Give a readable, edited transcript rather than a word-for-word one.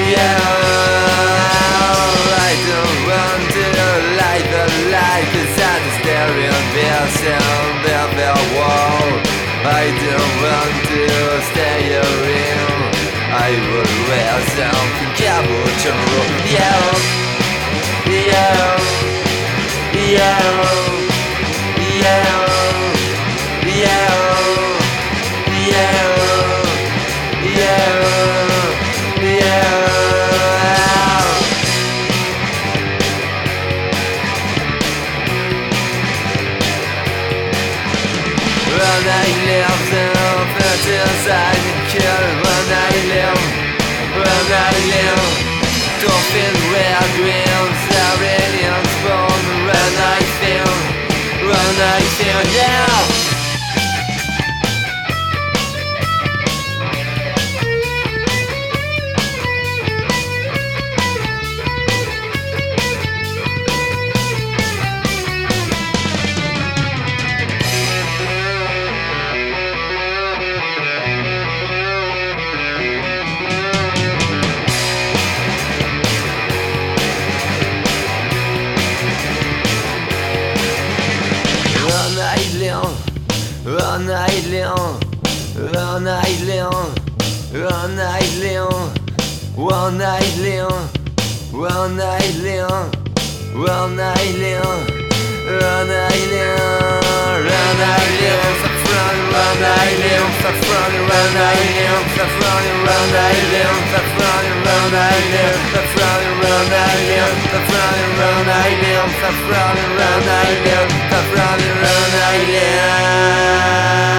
Yeah, I don't want to light the light, 'cause I'm staring behind the wall. I don't want to stay in. I will wear something capuchin. Yeah, yeah, yeah, yeah, yeah, yeah, yeah, yeah. When I live inside the kill, when I live, don't feel red dreams, Iranians born. When I feel, yeah. I live.